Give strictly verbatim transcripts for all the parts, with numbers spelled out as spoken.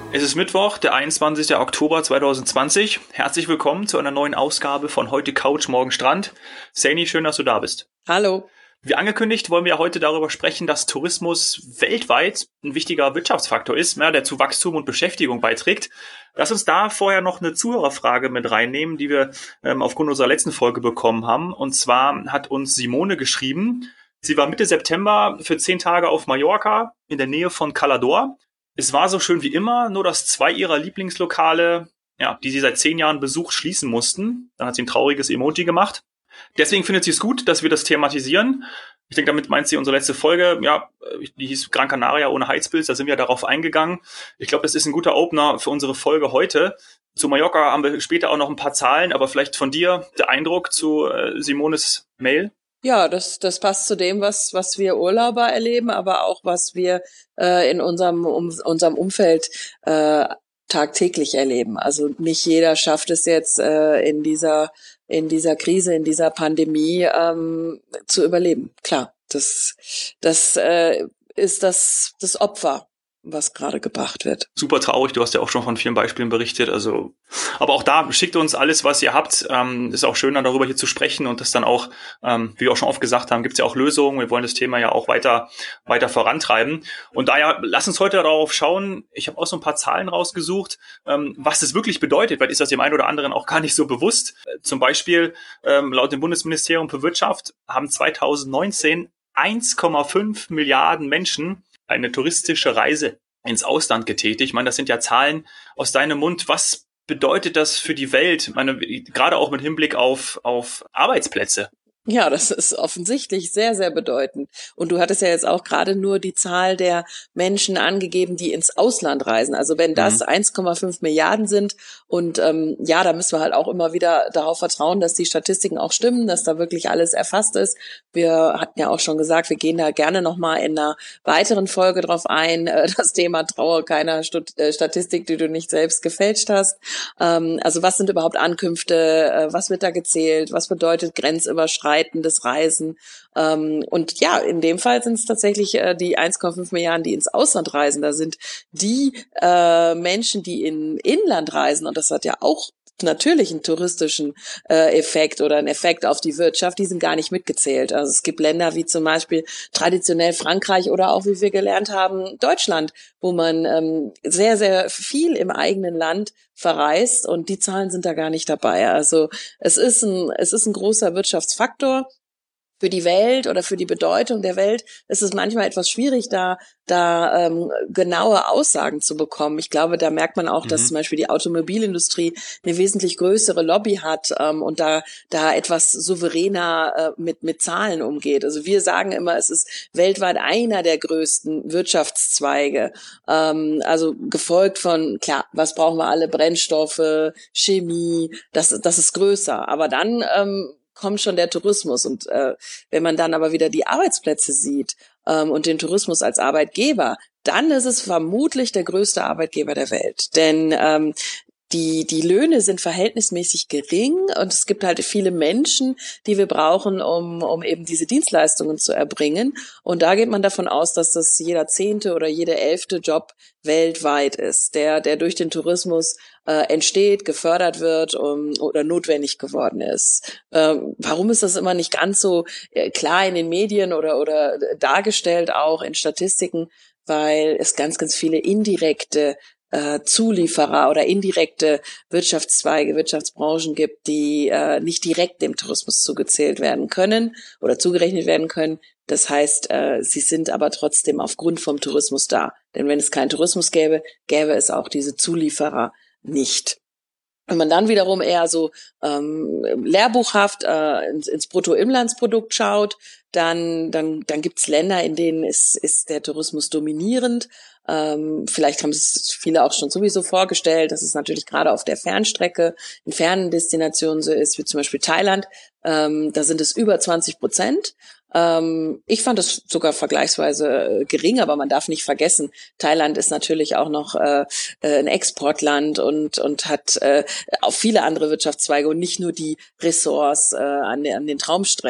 Es ist Mittwoch, der einundzwanzigster Oktober zweitausendzwanzig. Herzlich willkommen zu einer neuen Ausgabe von Heute Couch, Morgen Strand. Saini, schön, dass du da bist. Hallo. Wie angekündigt, wollen wir heute darüber sprechen, dass Tourismus weltweit ein wichtiger Wirtschaftsfaktor ist, ja, der zu Wachstum und Beschäftigung beiträgt. Lass uns da vorher noch eine Zuhörerfrage mit reinnehmen, die wir ähm, aufgrund unserer letzten Folge bekommen haben. Und zwar hat uns Simone geschrieben, sie war Mitte September für zehn Tage auf Mallorca in der Nähe von Cala d'Or. Es war so schön wie immer, nur dass zwei ihrer Lieblingslokale, ja, die sie seit zehn Jahren besucht, schließen mussten. Dann hat sie ein trauriges Emoji gemacht. Deswegen findet sie es gut, dass wir das thematisieren. Ich denke, damit meint sie unsere letzte Folge, ja, die hieß Gran Canaria ohne Heizpilz, da sind wir darauf eingegangen. Ich glaube, das ist ein guter Opener für unsere Folge heute. Zu Mallorca haben wir später auch noch ein paar Zahlen, aber vielleicht von dir der Eindruck zu äh, Simones Mail? Ja, das das passt zu dem, was was wir Urlauber erleben, aber auch was wir äh, in unserem um, unserem Umfeld äh, tagtäglich erleben. Also nicht jeder schafft es jetzt äh, in dieser in dieser Krise, in dieser Pandemie ähm, zu überleben. Klar, das das äh, ist das das Opfer, was gerade gebracht wird. Super traurig, du hast ja auch schon von vielen Beispielen berichtet, also, aber auch da, schickt uns alles, was ihr habt, ähm, ist auch schön, dann darüber hier zu sprechen und das dann auch, ähm, wie wir auch schon oft gesagt haben, gibt es ja auch Lösungen, wir wollen das Thema ja auch weiter, weiter vorantreiben und daher, lass uns heute darauf schauen, ich habe auch so ein paar Zahlen rausgesucht, ähm, was das wirklich bedeutet, weil ist das dem einen oder anderen auch gar nicht so bewusst, äh, zum Beispiel, ähm, laut dem Bundesministerium für Wirtschaft haben zweitausendneunzehn eins Komma fünf Milliarden Menschen eine touristische Reise ins Ausland getätigt. Ich meine, das sind ja Zahlen aus deinem Mund. Was bedeutet das für die Welt? Ich meine, gerade auch mit Hinblick auf, auf Arbeitsplätze. Ja, das ist offensichtlich sehr, sehr bedeutend. Und du hattest ja jetzt auch gerade nur die Zahl der Menschen angegeben, die ins Ausland reisen. Also wenn das mhm. eins Komma fünf Milliarden sind und ähm, ja, da müssen wir halt auch immer wieder darauf vertrauen, dass die Statistiken auch stimmen, dass da wirklich alles erfasst ist. Wir hatten ja auch schon gesagt, wir gehen da gerne nochmal in einer weiteren Folge drauf ein. Das Thema Traue keiner Statistik, die du nicht selbst gefälscht hast. Ähm, also was sind überhaupt Ankünfte? Was wird da gezählt? Was bedeutet grenzüberschreitend des Reisen. Ähm, und ja, in dem Fall sind es tatsächlich äh, die eins Komma fünf Milliarden, die ins Ausland reisen. Da sind die äh, Menschen, die in Inland reisen, und das hat ja auch natürlich einen touristischen äh, Effekt oder einen Effekt auf die Wirtschaft, die sind gar nicht mitgezählt. Also es gibt Länder wie zum Beispiel traditionell Frankreich oder auch, wie wir gelernt haben, Deutschland, wo man ähm, sehr, sehr viel im eigenen Land verreist und die Zahlen sind da gar nicht dabei. Also es ist ein, es ist ein großer Wirtschaftsfaktor. Für die Welt oder für die Bedeutung der Welt ist es manchmal etwas schwierig, da da ähm, genaue Aussagen zu bekommen. Ich glaube, da merkt man auch, mhm. dass zum Beispiel die Automobilindustrie eine wesentlich größere Lobby hat ähm, und da da etwas souveräner äh, mit mit Zahlen umgeht. Also wir sagen immer, es ist weltweit einer der größten Wirtschaftszweige. Ähm, also gefolgt von, klar, was brauchen wir alle? Brennstoffe, Chemie, das das ist größer. Aber dann ähm, kommt schon der Tourismus. Und äh, wenn man dann aber wieder die Arbeitsplätze sieht ähm, und den Tourismus als Arbeitgeber, dann ist es vermutlich der größte Arbeitgeber der Welt. Denn ähm, die die Löhne sind verhältnismäßig gering und es gibt halt viele Menschen, die wir brauchen, um um eben diese Dienstleistungen zu erbringen. Und da geht man davon aus, dass das jeder zehnte oder jeder elfte Job weltweit ist, der der durch den Tourismus äh, entsteht, gefördert wird um, oder notwendig geworden ist. Ähm, warum ist das immer nicht ganz so äh, klar in den Medien oder oder dargestellt auch in Statistiken? Weil es ganz ganz viele indirekte Äh, Zulieferer oder indirekte Wirtschaftszweige, Wirtschaftsbranchen gibt, die äh, nicht direkt dem Tourismus zugezählt werden können oder zugerechnet werden können. Das heißt, äh, sie sind aber trotzdem aufgrund vom Tourismus da. Denn wenn es keinen Tourismus gäbe, gäbe es auch diese Zulieferer nicht. Wenn man dann wiederum eher so ähm, lehrbuchhaft äh, ins, ins Bruttoinlandsprodukt schaut, dann dann dann gibt's Länder, in denen ist ist der Tourismus dominierend. Ähm, vielleicht haben es viele auch schon sowieso vorgestellt, dass es natürlich gerade auf der Fernstrecke in fernen Destinationen so ist, wie zum Beispiel Thailand. Ähm, da sind es über zwanzig Prozent. Ähm, ich fand das sogar vergleichsweise äh, gering, aber man darf nicht vergessen, Thailand ist natürlich auch noch äh, äh, ein Exportland und und hat äh, auch viele andere Wirtschaftszweige und nicht nur die Ressorts äh, an, den, an den Traumstränden.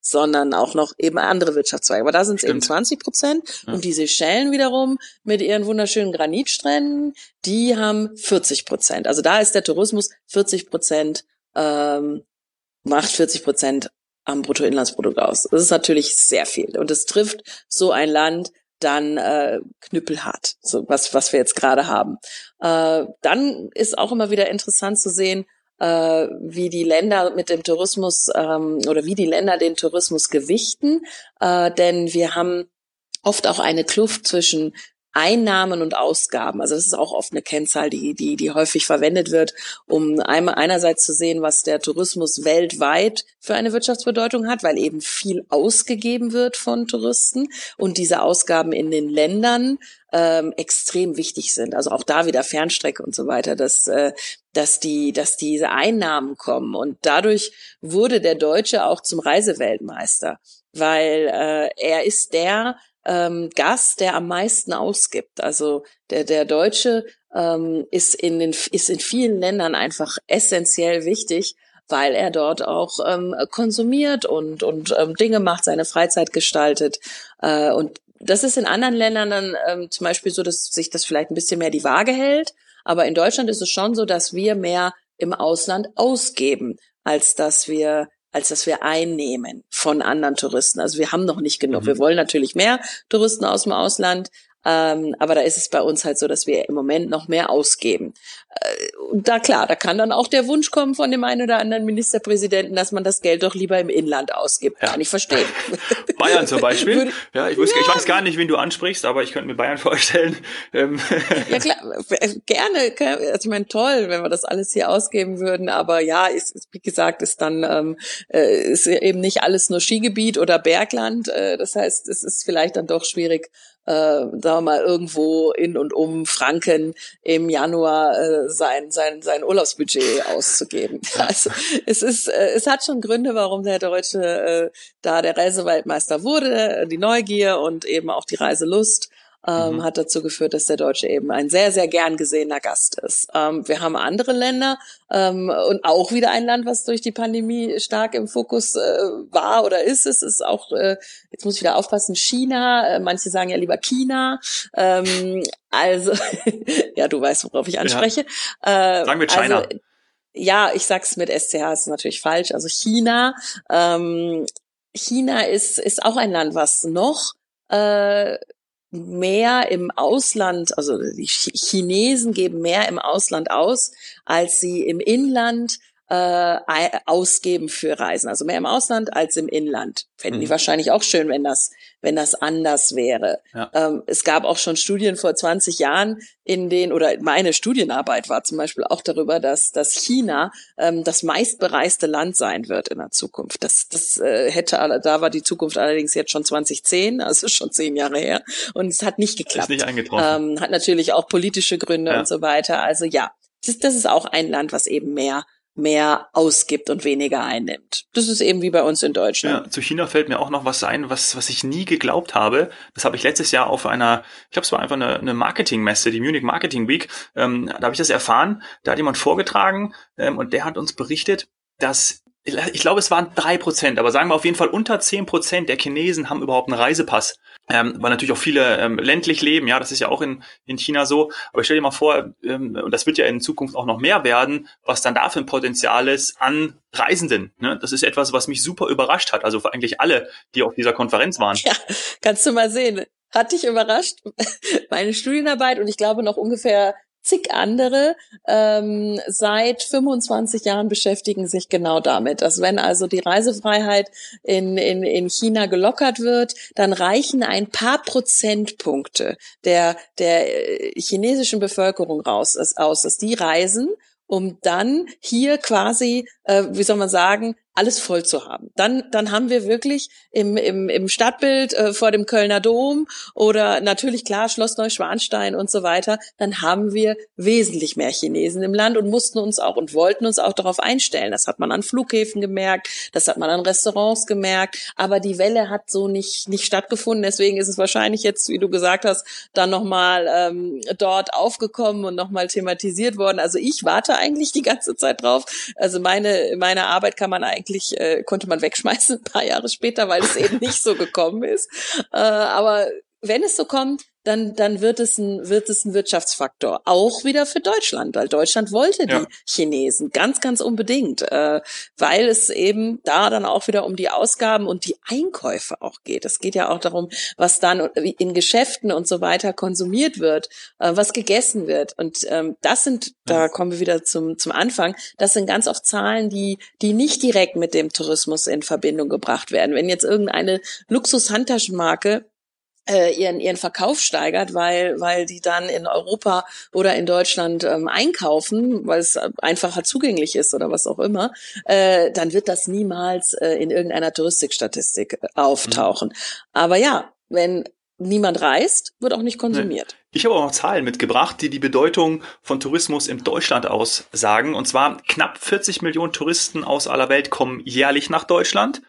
sondern auch noch eben andere Wirtschaftszweige. Aber da sind es eben zwanzig Prozent. Ja. Und die Seychellen wiederum mit ihren wunderschönen Granitstränden, die haben vierzig Prozent. Also da ist der Tourismus vierzig Prozent, ähm, macht vierzig Prozent am Bruttoinlandsprodukt aus. Das ist natürlich sehr viel. Und es trifft so ein Land dann äh, knüppelhart, so was was wir jetzt gerade haben. Äh, dann ist auch immer wieder interessant zu sehen, äh, wie die Länder mit dem Tourismus ähm, oder wie die Länder den Tourismus gewichten, äh, denn wir haben oft auch eine Kluft zwischen Einnahmen und Ausgaben. Also das ist auch oft eine Kennzahl, die die die häufig verwendet wird, um einmal einerseits zu sehen, was der Tourismus weltweit für eine Wirtschaftsbedeutung hat, weil eben viel ausgegeben wird von Touristen und diese Ausgaben in den Ländern ähm, extrem wichtig sind. Also auch da wieder Fernstrecke und so weiter, dass äh, dass die dass diese Einnahmen kommen. Und dadurch wurde der Deutsche auch zum Reiseweltmeister, weil äh, er ist der Ähm, Gast, der am meisten ausgibt. Also der der Deutsche ähm, ist in den ist in vielen Ländern einfach essentiell wichtig, weil er dort auch ähm, konsumiert und und ähm, Dinge macht, seine Freizeit gestaltet. Äh, und das ist in anderen Ländern dann ähm, zum Beispiel so, dass sich das vielleicht ein bisschen mehr die Waage hält. Aber in Deutschland ist es schon so, dass wir mehr im Ausland ausgeben, als dass wir als dass wir einnehmen von anderen Touristen. Also wir haben noch nicht genug. Mhm. Wir wollen natürlich mehr Touristen aus dem Ausland, ähm, aber da ist es bei uns halt so, dass wir im Moment noch mehr ausgeben. Äh, und da klar, da kann dann auch der Wunsch kommen von dem einen oder anderen Ministerpräsidenten, dass man das Geld doch lieber im Inland ausgibt. Ja. Kann ich verstehen. Bayern zum Beispiel. Würde, ja, ich, wusste, ja. ich weiß gar nicht, wen du ansprichst, aber ich könnte mir Bayern vorstellen. Ja klar, gerne. Also ich meine, toll, wenn wir das alles hier ausgeben würden, aber ja, ist, ist wie gesagt, ist dann ähm, ist eben nicht alles nur Skigebiet oder Bergland. Äh, das heißt, es ist vielleicht dann doch schwierig, äh, sagen wir mal, irgendwo in und um Franken im Januar äh, sein sein sein Urlaubsbudget auszugeben. Also es ist äh, es hat schon Gründe, warum der Deutsche äh, da der Reiseweltmeister wurde, die Neugier und eben auch die Reiselust. Ähm, mhm. hat dazu geführt, dass der Deutsche eben ein sehr, sehr gern gesehener Gast ist. Ähm, wir haben andere Länder ähm, und auch wieder ein Land, was durch die Pandemie stark im Fokus äh, war oder ist. Es ist auch, äh, jetzt muss ich wieder aufpassen, China. Äh, manche sagen ja lieber China. Ähm, also, ja, du weißt, worauf ich anspreche. Ja. Äh, sagen wir China. Also, ja, ich sag's mit S C H, ist natürlich falsch. Also China. Ähm, China ist ist auch ein Land, was noch äh, mehr im Ausland, also die Chinesen geben mehr im Ausland aus, als sie im Inland äh, ausgeben für Reisen. Also mehr im Ausland als im Inland. Fänden mhm. die wahrscheinlich auch schön, wenn das wenn das anders wäre. Ja. Ähm, es gab auch schon Studien vor zwanzig Jahren, in denen, oder meine Studienarbeit war zum Beispiel auch darüber, dass, dass China ähm, das meistbereiste Land sein wird in der Zukunft. Das, das äh, hätte, da war die Zukunft allerdings jetzt schon zwanzig zehn, also schon zehn Jahre her. Und es hat nicht geklappt. Ist nicht eingetroffen. Ähm, hat natürlich auch politische Gründe ja. und so weiter. Also ja, das, das ist auch ein Land, was eben mehr mehr ausgibt und weniger einnimmt. Das ist eben wie bei uns in Deutschland. Ja, zu China fällt mir auch noch was ein, was was ich nie geglaubt habe. Das habe ich letztes Jahr auf einer, ich glaube, es war einfach eine, eine Marketingmesse, die Munich Marketing Week. Ähm, da habe ich das erfahren. Da hat jemand vorgetragen ähm, und der hat uns berichtet, dass ich glaube, es waren drei Prozent, aber sagen wir auf jeden Fall unter zehn Prozent der Chinesen haben überhaupt einen Reisepass. Ähm, weil natürlich auch viele ähm, ländlich leben, ja, das ist ja auch in in China so. Aber stell dir mal vor, ähm, und das wird ja in Zukunft auch noch mehr werden, was dann da für ein Potenzial ist an Reisenden. Ne? Das ist etwas, was mich super überrascht hat. Also für eigentlich alle, die auf dieser Konferenz waren. Ja, kannst du mal sehen. Hat dich überrascht? Meine Studienarbeit und ich glaube noch ungefähr zig andere ähm, seit fünfundzwanzig Jahren beschäftigen sich genau damit, dass wenn also die Reisefreiheit in, in, in China gelockert wird, dann reichen ein paar Prozentpunkte der, der chinesischen Bevölkerung raus, aus, dass die reisen, um dann hier quasi, äh, wie soll man sagen, alles voll zu haben. Dann dann haben wir wirklich im im im Stadtbild äh, vor dem Kölner Dom oder natürlich klar Schloss Neuschwanstein und so weiter, dann haben wir wesentlich mehr Chinesen im Land und mussten uns auch und wollten uns auch darauf einstellen. Das hat man an Flughäfen gemerkt, das hat man an Restaurants gemerkt, aber die Welle hat so nicht nicht stattgefunden. Deswegen ist es wahrscheinlich jetzt, wie du gesagt hast, dann nochmal ähm, dort aufgekommen und nochmal thematisiert worden. Also ich warte eigentlich die ganze Zeit drauf. Also meine meine Arbeit kann man eigentlich eigentlich äh, konnte man wegschmeißen ein paar Jahre später, weil es eben nicht so gekommen ist. Äh, aber wenn es so kommt, dann dann wird es ein wird es ein Wirtschaftsfaktor, auch wieder für Deutschland, weil Deutschland wollte die Ja. Chinesen ganz ganz unbedingt, äh, weil es eben da dann auch wieder um die Ausgaben und die Einkäufe auch geht. Es geht ja auch darum, was dann in Geschäften und so weiter konsumiert wird, äh, was gegessen wird. Und ähm, das sind, da kommen wir wieder zum zum Anfang, das sind ganz oft Zahlen, die die nicht direkt mit dem Tourismus in Verbindung gebracht werden. Wenn jetzt irgendeine Luxus-Handtaschenmarke äh, ihren ihren Verkauf steigert, weil weil die dann in Europa oder in Deutschland ähm, einkaufen, weil es einfacher zugänglich ist oder was auch immer, äh, dann wird das niemals äh, in irgendeiner Touristikstatistik auftauchen. Mhm. Aber ja, wenn niemand reist, wird auch nicht konsumiert. Ich habe auch noch Zahlen mitgebracht, die die Bedeutung von Tourismus in Deutschland aussagen. Und zwar knapp vierzig Millionen Touristen aus aller Welt kommen jährlich nach Deutschland.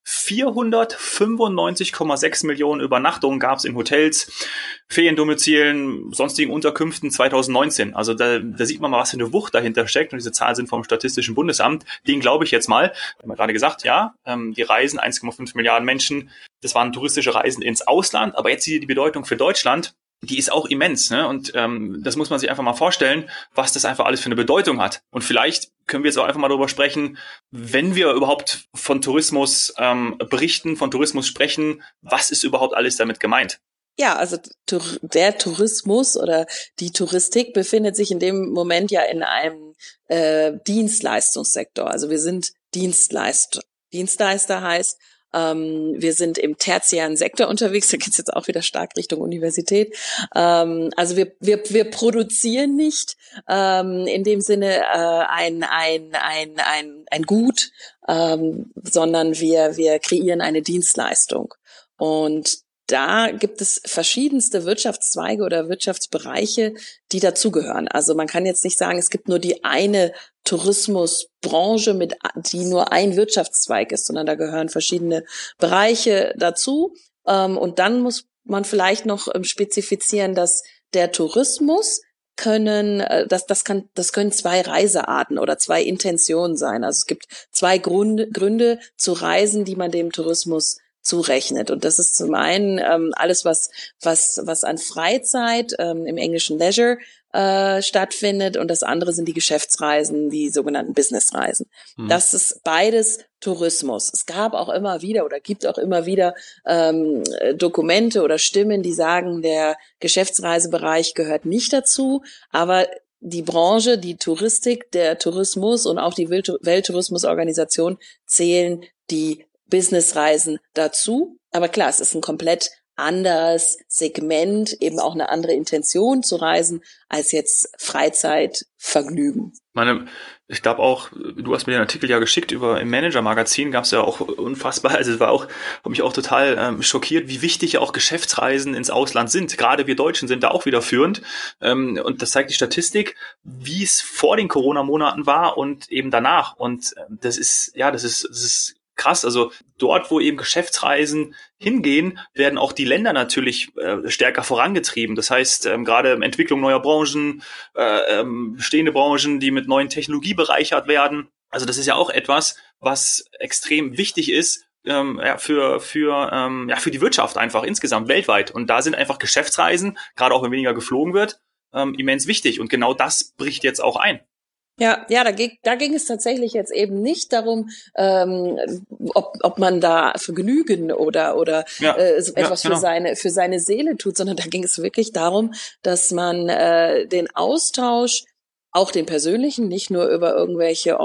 vierhundertfünfundneunzig Komma sechs Millionen Übernachtungen gab es in Hotels, Feriendomizilen, sonstigen Unterkünften zweitausendneunzehn. Also da, da sieht man mal, was für eine Wucht dahinter steckt. Und diese Zahlen sind vom Statistischen Bundesamt. Den glaube ich jetzt mal. Wir haben ja gerade gesagt, ja, ähm, die Reisen, eins Komma fünf Milliarden Menschen, das waren touristische Reisen ins Ausland. Aber jetzt hier die Bedeutung für Deutschland, die ist auch immens, ne? Und ähm, das muss man sich einfach mal vorstellen, was das einfach alles für eine Bedeutung hat. Und vielleicht können wir jetzt auch einfach mal darüber sprechen, wenn wir überhaupt von Tourismus ähm, berichten, von Tourismus sprechen, was ist überhaupt alles damit gemeint? Ja, also der Tourismus oder die Touristik befindet sich in dem Moment ja in einem äh, Dienstleistungssektor. Also wir sind Dienstleister. Dienstleister heißt, Ähm, wir sind im tertiären Sektor unterwegs, da geht's jetzt auch wieder stark Richtung Universität. Ähm, also wir, wir, wir produzieren nicht ähm, in dem Sinne äh, ein, ein, ein, ein, ein Gut, ähm, sondern wir, wir kreieren eine Dienstleistung. Und da gibt es verschiedenste Wirtschaftszweige oder Wirtschaftsbereiche, die dazugehören. Also man kann jetzt nicht sagen, es gibt nur die eine Tourismusbranche, mit die nur ein Wirtschaftszweig ist, sondern da gehören verschiedene Bereiche dazu. Und dann muss man vielleicht noch spezifizieren, dass der Tourismus können, das, das kann, das können zwei Reisearten oder zwei Intentionen sein. Also es gibt zwei Gründe, Gründe zu reisen, die man dem Tourismus zurechnet. Und das ist zum einen ähm, alles, was was was an Freizeit, ähm, im Englischen Leisure, äh, stattfindet. Und das andere sind die Geschäftsreisen, die sogenannten Businessreisen. Hm. Das ist beides Tourismus. Es gab auch immer wieder oder gibt auch immer wieder ähm, Dokumente oder Stimmen, die sagen, der Geschäftsreisebereich gehört nicht dazu. Aber die Branche, die Touristik, der Tourismus und auch die Welttourismusorganisation zählen die Businessreisen dazu. Aber klar, es ist ein komplett anderes Segment, eben auch eine andere Intention zu reisen, als jetzt Freizeitvergnügen. Meine, ich glaube auch, du hast mir den Artikel ja geschickt über im Manager-Magazin, gab es ja auch unfassbar, also es war auch, hat mich auch total ähm, schockiert, wie wichtig auch Geschäftsreisen ins Ausland sind. Gerade wir Deutschen sind da auch wieder führend. Ähm, und das zeigt die Statistik, wie es vor den Corona-Monaten war und eben danach. Und äh, das ist, ja, das ist, das ist krass, also dort, wo eben Geschäftsreisen hingehen, werden auch die Länder natürlich äh, stärker vorangetrieben. Das heißt, ähm, gerade Entwicklung neuer Branchen, äh, ähm, bestehende Branchen, die mit neuen Technologie bereichert werden. Also das ist ja auch etwas, was extrem wichtig ist ähm, ja, für für ähm, ja für die Wirtschaft einfach insgesamt weltweit. Und da sind einfach Geschäftsreisen, gerade auch wenn weniger geflogen wird, ähm, immens wichtig. Und genau das bricht jetzt auch ein. Ja, ja, da ging, da ging es tatsächlich jetzt eben nicht darum, ähm, ob, ob man da Vergnügen oder oder ja, äh, so etwas ja, genau. für seine für seine Seele tut, sondern da ging es wirklich darum, dass man äh, den Austausch, auch den persönlichen, nicht nur über irgendwelche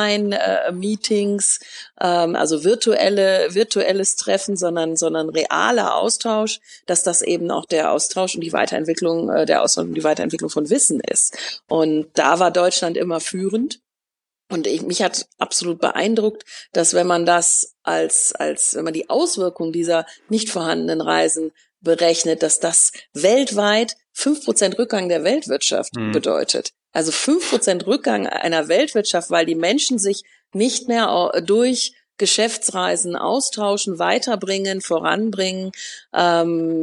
Online-Meetings, ähm, also virtuelle, virtuelles Treffen, sondern, sondern realer Austausch, dass das eben auch der Austausch und die Weiterentwicklung, äh, der Austausch und die Weiterentwicklung von Wissen ist. Und da war Deutschland immer führend. Und ich, mich hat absolut beeindruckt, dass wenn man das als, als, wenn man die Auswirkungen dieser nicht vorhandenen Reisen berechnet, dass das weltweit fünf Prozent Rückgang der Weltwirtschaft mhm. bedeutet. Also fünf Prozent Rückgang einer Weltwirtschaft, weil die Menschen sich nicht mehr durch Geschäftsreisen austauschen, weiterbringen, voranbringen. Ähm,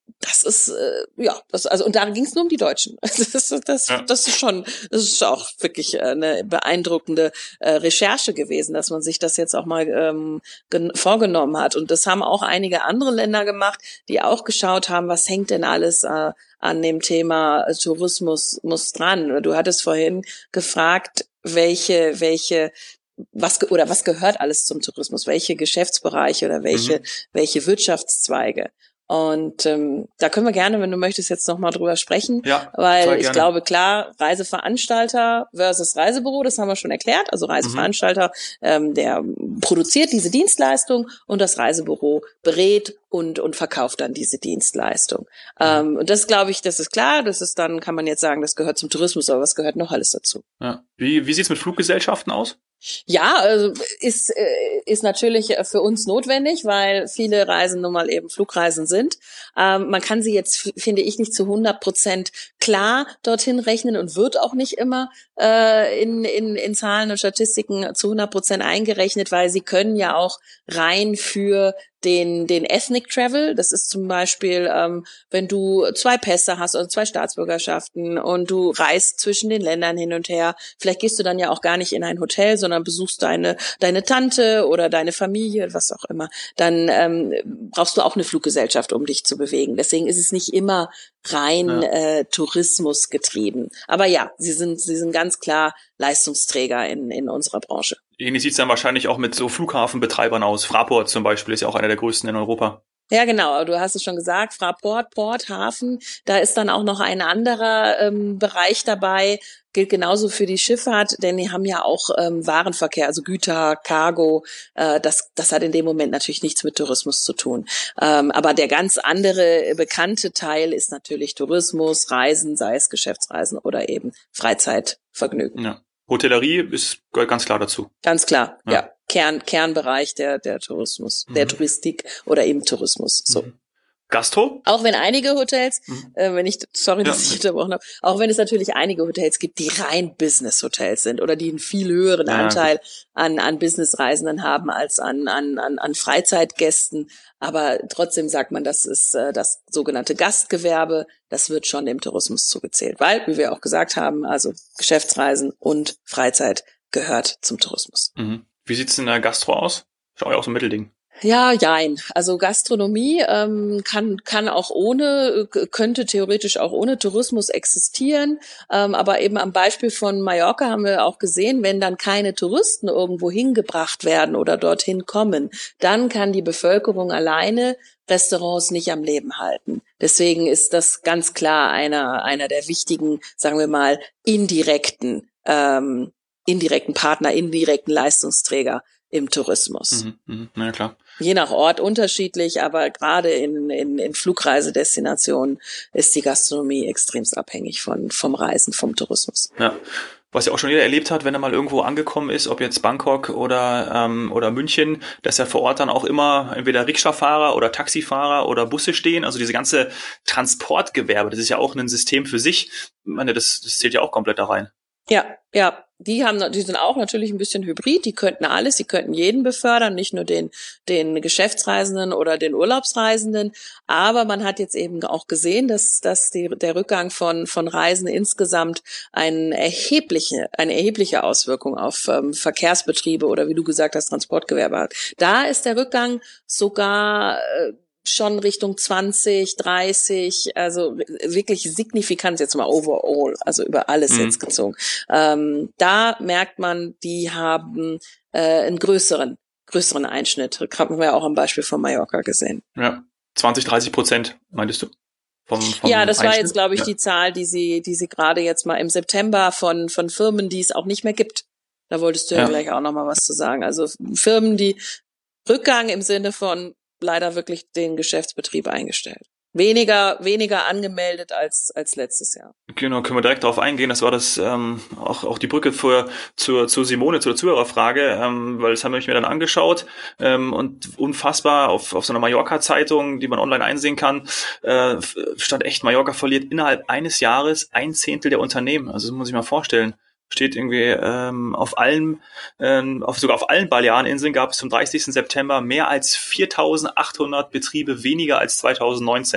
das ist, äh, ja, das, also, und da ging es nur um die Deutschen. Das, das, Ja. das ist schon, das ist auch wirklich eine beeindruckende äh, Recherche gewesen, dass man sich das jetzt auch mal ähm, gen- vorgenommen hat. Und das haben auch einige andere Länder gemacht, die auch geschaut haben, was hängt denn alles äh, an dem Thema Tourismus muss dran. Du hattest vorhin gefragt, welche, welche was ge- oder was gehört alles zum Tourismus, welche Geschäftsbereiche oder welche Mhm. welche Wirtschaftszweige. Und ähm, da können wir gerne, wenn du möchtest, jetzt nochmal drüber sprechen, Ja, weil total ich gerne. glaube, klar, Reiseveranstalter versus Reisebüro, das haben wir schon erklärt. Also Reiseveranstalter, ähm, der produziert diese Dienstleistung und das Reisebüro berät und und verkauft dann diese Dienstleistung. Mhm. Ähm, und das glaube ich, das ist klar. Das ist dann, kann man jetzt sagen, das gehört zum Tourismus, aber was gehört noch alles dazu? Ja. Wie, wie sieht's mit Fluggesellschaften aus? Ja, also ist äh, ist natürlich für uns notwendig, weil viele Reisen nun mal eben Flugreisen sind. Ähm, man kann sie jetzt, f- finde ich, nicht zu hundert Prozent klar dorthin rechnen und wird auch nicht immer äh, in in in Zahlen und Statistiken zu hundert Prozent eingerechnet, weil sie können ja auch rein für den den Ethnic Travel. Das ist zum Beispiel, ähm, wenn du zwei Pässe hast oder zwei Staatsbürgerschaften und du reist zwischen den Ländern hin und her. Vielleicht gehst du dann ja auch gar nicht in ein Hotel, sondern besuchst deine deine Tante oder deine Familie, was auch immer. Dann ähm, brauchst du auch eine Fluggesellschaft, um dich zu bewegen. Deswegen ist es nicht immer rein Ja. äh, Tourismus getrieben. Aber ja, sie sind sie sind ganz klar Leistungsträger in in unserer Branche. Ähnlich sieht's dann wahrscheinlich auch mit so Flughafenbetreibern aus. Fraport zum Beispiel ist ja auch einer der größten in Europa. Ja, genau. Du hast es schon gesagt, Fraport, Port, Hafen. Da ist dann auch noch ein anderer ähm, Bereich dabei. Gilt genauso für die Schifffahrt, denn die haben ja auch ähm, Warenverkehr, also Güter, Cargo. Äh, das, das hat in dem Moment natürlich nichts mit Tourismus zu tun. Ähm, aber der ganz andere bekannte Teil ist natürlich Tourismus, Reisen, sei es Geschäftsreisen oder eben Freizeitvergnügen. Ja. Hotellerie ist gehört ganz klar dazu. Ganz klar, Ja. ja. Kern, Kernbereich der, der Tourismus, der Mhm. Touristik oder eben Tourismus. So. Mhm. Gastro? Auch wenn einige Hotels, Mhm. äh, wenn ich, sorry, Ja. dass ich unterbrochen habe, auch wenn es natürlich einige Hotels gibt, die rein Business-Hotels sind oder die einen viel höheren Ja, Anteil an, an Business-Reisenden haben als an, an, an, an Freizeitgästen. Aber trotzdem sagt man, das ist äh, das sogenannte Gastgewerbe, das wird schon dem Tourismus zugezählt. Weil, wie wir auch gesagt haben, also Geschäftsreisen und Freizeit gehört zum Tourismus. Mhm. Wie sieht's in der Gastro aus? Ist auch so ein Mittelding. Ja, jein. Also Gastronomie ähm, kann kann auch ohne, k- könnte theoretisch auch ohne Tourismus existieren. Ähm, aber eben am Beispiel von Mallorca haben wir auch gesehen, wenn dann keine Touristen irgendwo hingebracht werden oder dorthin kommen, dann kann die Bevölkerung alleine Restaurants nicht am Leben halten. Deswegen ist das ganz klar einer einer der wichtigen, sagen wir mal, indirekten ähm, indirekten Partner, indirekten Leistungsträger im Tourismus. Mhm. Mhm. Na ja, klar. Je nach Ort unterschiedlich, aber gerade in, in, in Flugreisedestinationen ist die Gastronomie extremst abhängig von, vom Reisen, vom Tourismus. Ja. Was ja auch schon jeder erlebt hat, wenn er mal irgendwo angekommen ist, ob jetzt Bangkok oder ähm, oder München, dass ja vor Ort dann auch immer entweder Rikscha-Fahrer oder Taxifahrer oder Busse stehen. Also diese ganze Transportgewerbe, das ist ja auch ein System für sich. Ich meine, das, das zählt ja auch komplett da rein. Ja, ja, die haben, die sind auch natürlich ein bisschen hybrid. Die könnten alles, die könnten jeden befördern, nicht nur den, den Geschäftsreisenden oder den Urlaubsreisenden. Aber man hat jetzt eben auch gesehen, dass, dass die, der Rückgang von, von Reisen insgesamt eine erhebliche, eine erhebliche Auswirkung auf ähm, Verkehrsbetriebe oder wie du gesagt hast, Transportgewerbe hat. Da ist der Rückgang sogar äh, schon Richtung zwanzig, dreißig, also wirklich signifikant jetzt mal overall, also über alles Mhm. jetzt gezogen. Ähm, da merkt man, die haben äh, einen größeren, größeren Einschnitt. Haben wir ja auch am Beispiel von Mallorca gesehen. Ja. zwanzig, dreißig Prozent, meintest du? Vom, vom Ja, das war Einschnitt? jetzt, glaube ich, Ja. die Zahl, die sie, die sie gerade jetzt mal im September von, von Firmen, die es auch nicht mehr gibt. Da wolltest du ja, Ja. gleich auch noch mal was zu sagen. Also Firmen, die Rückgang im Sinne von leider wirklich den Geschäftsbetrieb eingestellt. Weniger, weniger angemeldet als, als letztes Jahr. Genau, können wir direkt darauf eingehen. Das war das ähm, auch auch die Brücke für zur zur Simone, zur Zuhörerfrage, ähm, weil das haben wir mir dann angeschaut ähm, und unfassbar auf auf so einer Mallorca-Zeitung, die man online einsehen kann, äh, stand echt, Mallorca verliert innerhalb eines Jahres ein Zehntel der Unternehmen. Also das muss ich mal vorstellen. Steht irgendwie ähm, auf allen, ähm, auf sogar auf allen Baleareninseln gab es zum dreißigsten September mehr als viertausendachthundert Betriebe weniger als zweitausendneunzehn.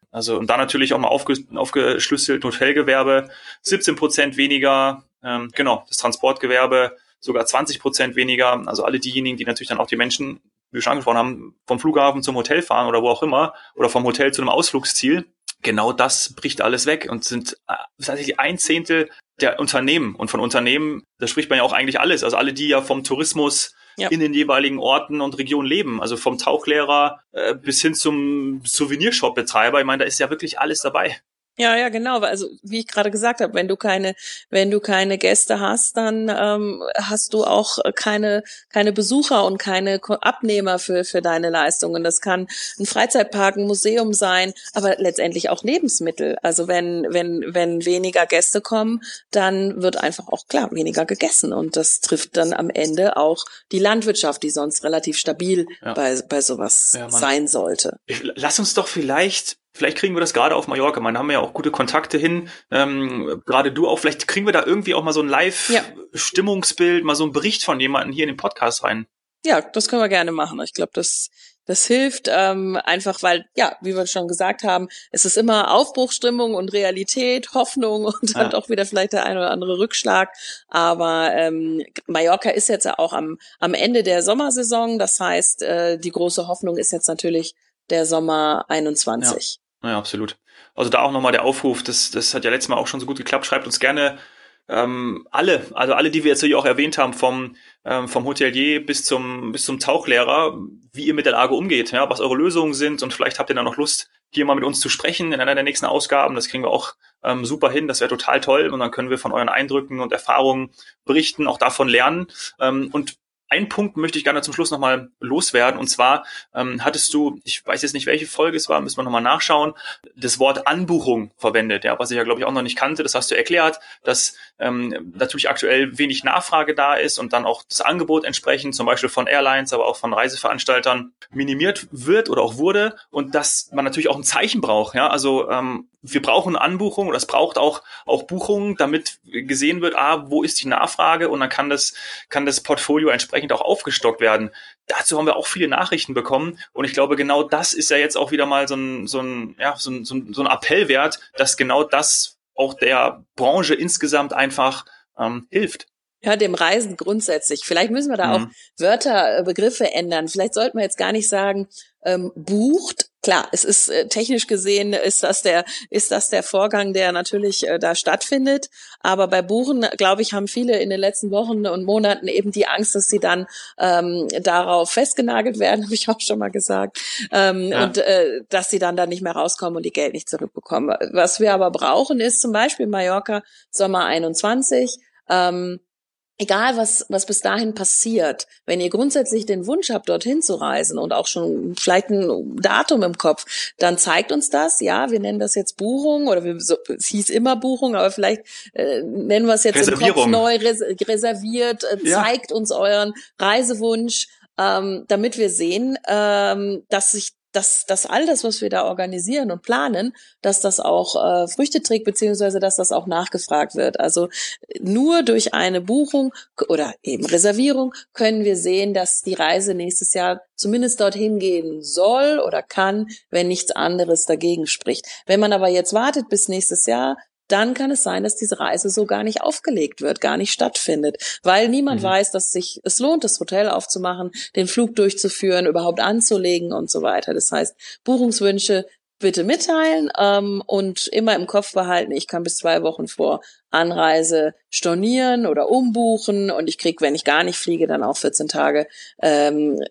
Also und da natürlich auch mal aufge, aufgeschlüsselt Hotelgewerbe, siebzehn Prozent weniger, ähm, genau, das Transportgewerbe sogar zwanzig Prozent weniger. Also alle diejenigen, die natürlich dann auch die Menschen, wie wir schon angesprochen haben, vom Flughafen zum Hotel fahren oder wo auch immer oder vom Hotel zu einem Ausflugsziel, genau das bricht alles weg und sind äh, tatsächlich ein Zehntel der Unternehmen. Und von Unternehmen, da spricht man ja auch eigentlich alles. Also alle, die ja vom Tourismus ja. in den jeweiligen Orten und Regionen leben. Also vom Tauchlehrer äh, bis hin zum Souvenirshop-Betreiber. Ich meine, da ist ja wirklich alles dabei. Ja, ja, genau. Also wie ich gerade gesagt habe, wenn du keine, wenn du keine Gäste hast, dann ähm, hast du auch keine, keine Besucher und keine Abnehmer für für deine Leistungen. Das kann ein Freizeitpark, ein Museum sein, aber letztendlich auch Lebensmittel. Also wenn wenn wenn weniger Gäste kommen, dann wird einfach auch klar weniger gegessen und das trifft dann am Ende auch die Landwirtschaft, die sonst relativ stabil ja. bei bei sowas ja, sein sollte. Ich, lass uns doch vielleicht Vielleicht kriegen wir das gerade auf Mallorca. Man haben wir ja auch gute Kontakte hin. Ähm, gerade du auch. Vielleicht kriegen wir da irgendwie auch mal so ein Live-Stimmungsbild, ja. mal so einen Bericht von jemandem hier in den Podcast rein. Ja, das können wir gerne machen. Ich glaube, das das hilft ähm, einfach, weil, ja, wie wir schon gesagt haben, es ist immer Aufbruchsstimmung und Realität, Hoffnung und dann ja. doch wieder vielleicht der ein oder andere Rückschlag. Aber ähm, Mallorca ist jetzt ja auch am am Ende der Sommersaison. Das heißt, äh, die große Hoffnung ist jetzt natürlich der Sommer einundzwanzig. Ja, ja, absolut. Also da auch nochmal der Aufruf, das, das hat ja letztes Mal auch schon so gut geklappt. Schreibt uns gerne ähm, alle, also alle, die wir jetzt hier auch erwähnt haben, vom ähm, vom Hotelier bis zum bis zum Tauchlehrer, wie ihr mit der Lage umgeht, ja, was eure Lösungen sind und vielleicht habt ihr dann noch Lust, hier mal mit uns zu sprechen in einer der nächsten Ausgaben. Das kriegen wir auch ähm, super hin, das wäre total toll und dann können wir von euren Eindrücken und Erfahrungen berichten, auch davon lernen ähm, und einen Punkt möchte ich gerne zum Schluss nochmal loswerden. Und zwar ähm, hattest du, ich weiß jetzt nicht, welche Folge es war, müssen wir nochmal nachschauen, das Wort Anbuchung verwendet, ja, was ich ja, glaube ich, auch noch nicht kannte. Das hast du erklärt, dass ähm, natürlich aktuell wenig Nachfrage da ist und dann auch das Angebot entsprechend, zum Beispiel von Airlines, aber auch von Reiseveranstaltern, minimiert wird oder auch wurde. Und dass man natürlich auch ein Zeichen braucht. Ja, also ähm, wir brauchen Anbuchungen oder es braucht auch auch Buchungen, damit gesehen wird, ah, wo ist die Nachfrage und dann kann das kann das Portfolio entsprechend auch aufgestockt werden. Dazu haben wir auch viele Nachrichten bekommen und ich glaube, genau das ist ja jetzt auch wieder mal so ein so ein ja so ein, so ein, so ein Appell wert, dass genau das auch der Branche insgesamt einfach ähm, hilft. Ja, dem Reisen grundsätzlich. Vielleicht müssen wir da mhm. auch Wörter, Begriffe ändern. Vielleicht sollten wir jetzt gar nicht sagen, ähm, bucht. Klar, es ist äh, technisch gesehen, ist das der, ist das der Vorgang, der natürlich äh, da stattfindet. Aber bei Buchen, glaube ich, haben viele in den letzten Wochen und Monaten eben die Angst, dass sie dann ähm, darauf festgenagelt werden, habe ich auch schon mal gesagt. Ähm, ja. Und äh, dass sie dann da nicht mehr rauskommen und die Geld nicht zurückbekommen. Was wir aber brauchen, ist zum Beispiel Mallorca Sommer einundzwanzig. Ähm, Egal, was was bis dahin passiert, wenn ihr grundsätzlich den Wunsch habt, dorthin zu reisen und auch schon vielleicht ein Datum im Kopf, dann zeigt uns das. Ja, wir nennen das jetzt Buchung oder wir, so, es hieß immer Buchung, aber vielleicht äh, nennen wir es jetzt im Kopf neu, res, reserviert. Äh, ja. Zeigt uns euren Reisewunsch, ähm, damit wir sehen, ähm, dass sich dass, dass all das, was wir da organisieren und planen, dass das auch äh, Früchte trägt, beziehungsweise dass das auch nachgefragt wird. Also nur durch eine Buchung oder eben Reservierung können wir sehen, dass die Reise nächstes Jahr zumindest dorthin gehen soll oder kann, wenn nichts anderes dagegen spricht. Wenn man aber jetzt wartet bis nächstes Jahr, dann kann es sein, dass diese Reise so gar nicht aufgelegt wird, gar nicht stattfindet, weil niemand mhm. weiß, dass sich es lohnt, das Hotel aufzumachen, den Flug durchzuführen, überhaupt anzulegen und so weiter. Das heißt, Buchungswünsche bitte mitteilen ähm, und immer im Kopf behalten, ich kann bis zwei Wochen vor Anreise stornieren oder umbuchen und ich krieg, wenn ich gar nicht fliege, dann auch vierzehn Tage ähm,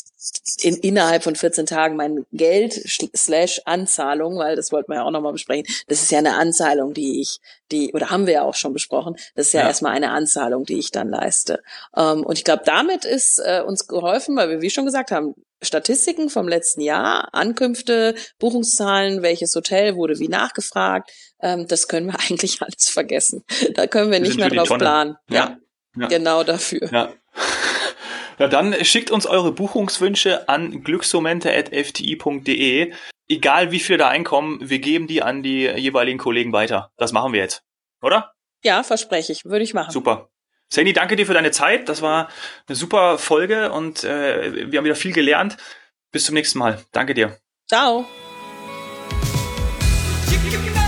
in, innerhalb von vierzehn Tagen mein Geld slash Anzahlung, weil das wollten wir ja auch nochmal besprechen. Das ist ja eine Anzahlung, die ich, die, oder haben wir ja auch schon besprochen, das ist ja, ja. erstmal eine Anzahlung, die ich dann leiste. Ähm, und ich glaube, damit ist äh, uns geholfen, weil wir, wie schon gesagt haben, Statistiken vom letzten Jahr, Ankünfte, Buchungszahlen, welches Hotel wurde wie nachgefragt, ähm, das können wir eigentlich alles vergessen. Da können wir, wir nicht mehr drauf planen. Ja, ja, genau dafür. Ja. Na dann schickt uns eure Buchungswünsche an glücksmomente at f t i punkt d e. Egal wie viel da einkommen, wir geben die an die jeweiligen Kollegen weiter. Das machen wir jetzt, oder? Ja, verspreche ich. Würde ich machen. Super. Sandy, danke dir für deine Zeit. Das war eine super Folge und äh, wir haben wieder viel gelernt. Bis zum nächsten Mal. Danke dir. Ciao. You can